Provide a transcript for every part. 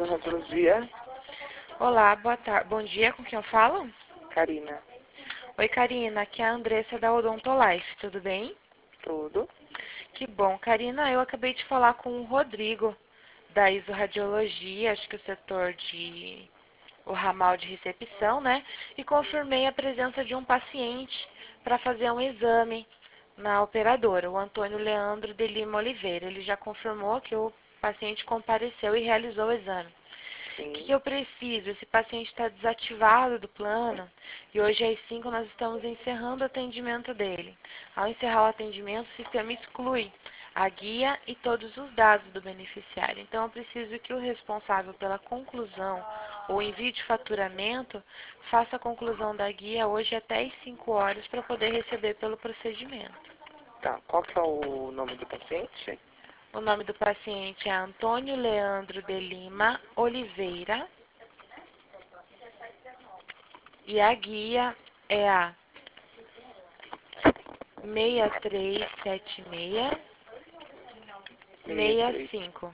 Radiologia, Olá, boa tarde. Bom dia, com quem eu falo? Karina. Oi, Karina, aqui é a Andressa da Odontolife, tudo bem? Tudo. Que bom. Karina, eu acabei de falar com o Rodrigo, da Isoradiologia, acho que o setor o ramal de recepção, né? E confirmei a presença de um paciente para fazer um exame na operadora, o Antônio Leandro de Lima Oliveira. Ele já confirmou que o paciente compareceu e realizou o exame. O que Sim. eu preciso? Esse paciente está desativado do plano e hoje às 5 nós estamos encerrando o atendimento dele. Ao encerrar o atendimento, o sistema exclui a guia e todos os dados do beneficiário. Então, eu preciso que o responsável pela conclusão ou envio de faturamento faça a conclusão da guia hoje até às 5 horas para poder receber pelo procedimento. Tá. Qual que é o nome do paciente? O nome do paciente é Antônio Leandro de Lima Oliveira e a guia é a 63. 6365.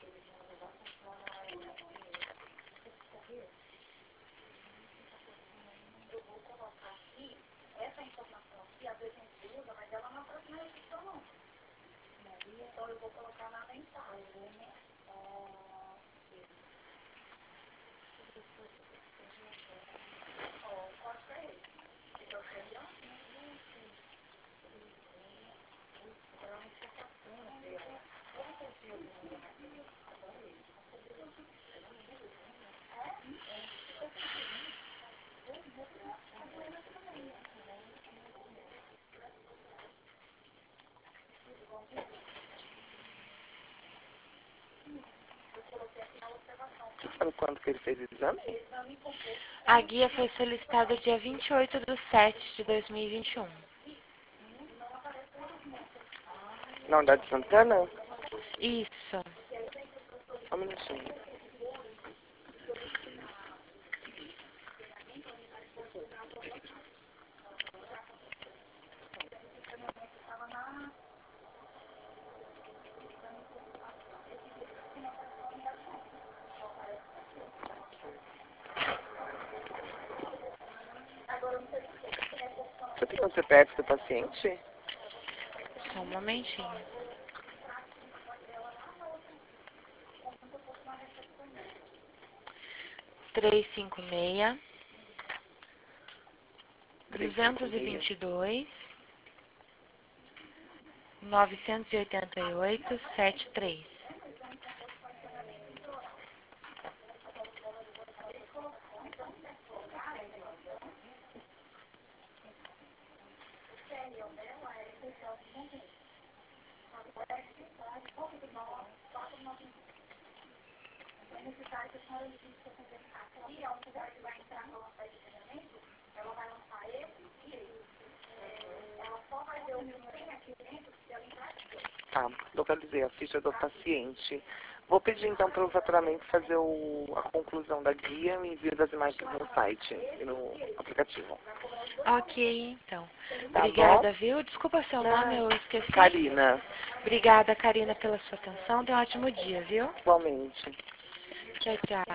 Você sabe quando que ele fez o exame? A guia foi solicitada dia 28/7/2021. Na unidade de Santana? Isso. Só um minutinho. Você tem o CPF do paciente? Só um momentinho. 356 222 988 73. Tá. Localizei a ficha do paciente. Vou pedir então para o faturamento fazer a conclusão da guia e o envio das imagens no site e no aplicativo. Ok, então. Tá Obrigada, bom? viu? Desculpa seu nome, eu esqueci. Karina, Obrigada, Karina, pela sua atenção. Tenha um ótimo dia, viu? igualmente. Tchau, tchau.